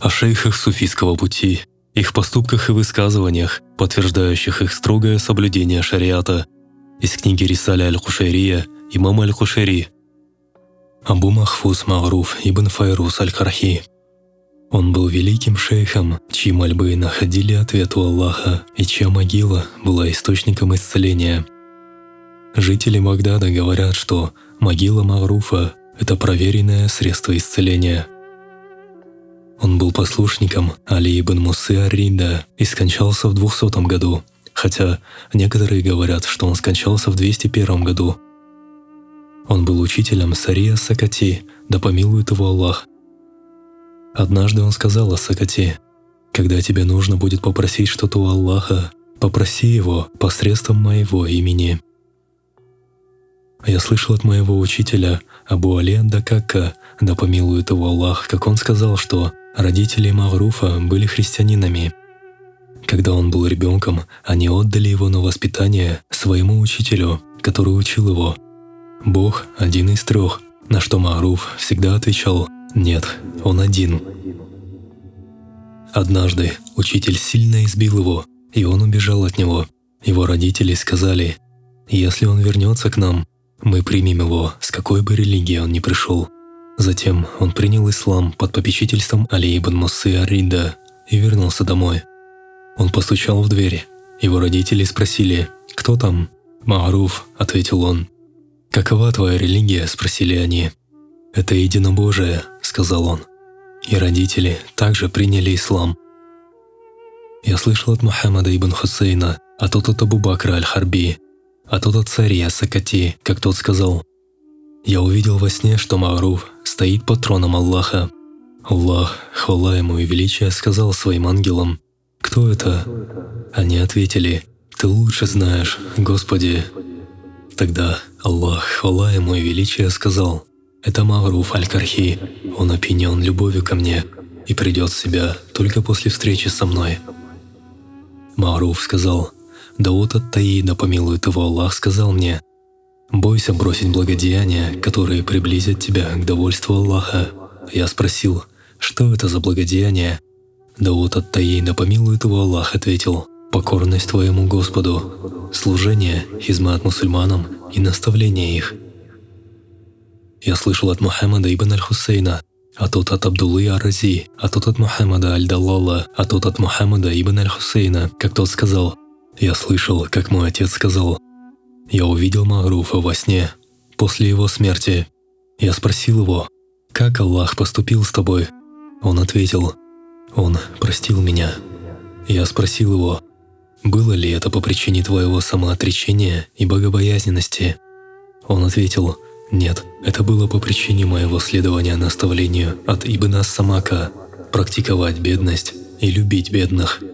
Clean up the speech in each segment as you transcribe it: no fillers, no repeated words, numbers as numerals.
о шейхах суфийского пути, их поступках и высказываниях, подтверждающих их строгое соблюдение шариата, из книги Рисаля аль-Кушайрия имама аль-Кушайри. Абу Махфуз Магруф ибн Файрус аль-Кархи. Он был великим шейхом, чьи мольбы находили ответ у Аллаха и чья могила была источником исцеления. Жители Багдада говорят, что могила Магруфа – это проверенное средство исцеления. Он был послушником Али ибн Мусы ар-Рида и скончался в 200 году, хотя некоторые говорят, что он скончался в 201 году. Он был учителем Сария Сакати, да помилует его Аллах. Однажды он сказал о Сакати: «Когда тебе нужно будет попросить что-то у Аллаха, попроси его посредством моего имени». Я слышал от моего учителя Абу Али ад-Даккака, да помилует его Аллах, как он сказал, что родители Магруфа были христианинами. Когда он был ребенком, они отдали его на воспитание своему учителю, который учил его. Бог один из трех, на что Магруф всегда отвечал: «Нет, он один». Однажды учитель сильно избил его, и он убежал от него. Его родители сказали: «Если он вернется к нам, мы примем его, с какой бы религии он ни пришел». Затем он принял ислам под попечительством Али ибн Мусы ар-Рида и вернулся домой. Он постучал в дверь. Его родители спросили: «Кто там?» «Магруф», — ответил он. «Какова твоя религия?» — спросили они. «Это единобожие», — сказал он. И родители также приняли ислам. Я слышал от Мухаммада ибн Хусейна, а тот от Абу Бакра аль-Харби, а тот от Сария Сакати, как тот сказал: «Я увидел во сне, что Магруф стоит под троном Аллаха. Аллах, хвала ему и величие, сказал своим ангелам: «Кто это?» Они ответили: «Ты лучше знаешь, Господи». Тогда Аллах, хвала ему и величие, сказал: «Это Магруф аль-Кархи, он опьянен любовью ко мне и придет в себя только после встречи со мной». Магруф сказал: «Дауд ат-Таи, да помилует его Аллах, сказал мне: бойся бросить благодеяния, которые приблизят тебя к довольству Аллаха». Я спросил: «Что это за благодеяние?» Дауд ат-Таи, да помилует его Аллах, ответил: «Покорность твоему Господу, служение, хизмат мусульманам и наставление их». Я слышал от Мухаммада ибн аль-Хусейна, а тот от Абдуллы ар-Рази, а тот от Мухаммада аль-Даллала, а тот от Мухаммада ибн аль-Хусейна, как тот сказал: «Я слышал, как мой отец сказал: я увидел Магруфа во сне, после его смерти. Я спросил его: как Аллах поступил с тобой?» Он ответил: «Он простил меня». Я спросил его: было ли это по причине твоего самоотречения и богобоязненности? Он ответил: нет, это было по причине моего следования наставлению от Ибн ас-Самака практиковать бедность и любить бедных.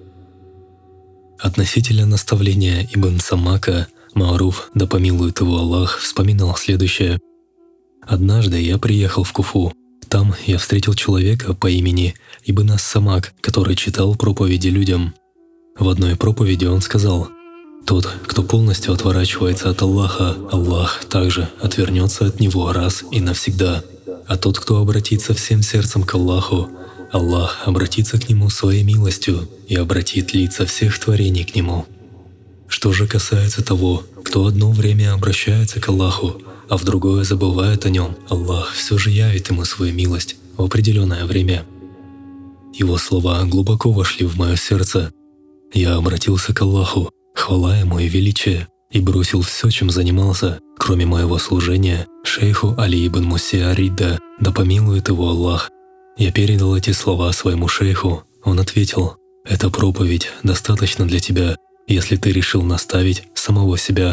Относительно наставления Ибн Самака Магруф, да помилует его Аллах, вспоминал следующее. Однажды я приехал в Куфу. Там я встретил человека по имени Ибн ас-Самак, который читал проповеди людям. В одной проповеди он сказал: «Тот, кто полностью отворачивается от Аллаха, Аллах также отвернется от него раз и навсегда. А тот, кто обратится всем сердцем к Аллаху, Аллах обратится к нему своей милостью и обратит лица всех творений к нему. Что же касается того, кто одно время обращается к Аллаху, а в другое забывает о нем, Аллах все же явит ему свою милость в определенное время». Его слова глубоко вошли в мое сердце. Я обратился к Аллаху, хвала ему и величие, и бросил все, чем занимался, кроме моего служения, шейху Али ибн Мусе ар-Рида, да помилует его Аллах. Я передал эти слова своему шейху. Он ответил: «Эта проповедь достаточно для тебя, если ты решил наставить самого себя».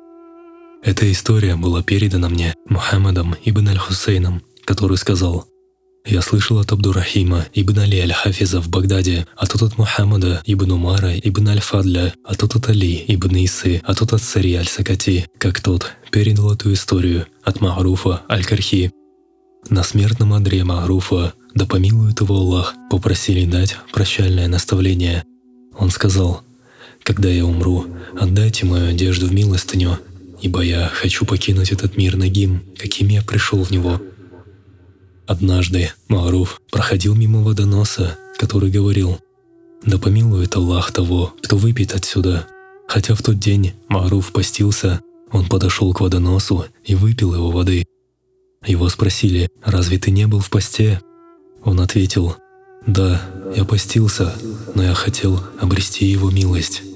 Эта история была передана мне Мухаммадом ибн аль-Хусейном, который сказал: «Я слышал от Абдурахима ибн Али аль-Хафиза в Багдаде, а тот от Мухаммада ибн Умара ибн аль-Фадля, а тот от Али ибн Исы, а тот от Сари аль-Сакати, как тот передал эту историю от Магруфа аль-Кархи. На смертном одре Магруфа, да помилует его Аллах, попросили дать прощальное наставление. Он сказал: «Когда я умру, отдайте мою одежду в милостыню, ибо я хочу покинуть этот мир нагим, каким я пришел в него». Однажды Маруф проходил мимо водоноса, который говорил: «Да помилует Аллах того, кто выпьет отсюда». Хотя в тот день Маруф постился, он подошел к водоносу и выпил его воды. Его спросили: «Разве ты не был в посте?» Он ответил: «Да, я постился, но я хотел обрести его милость».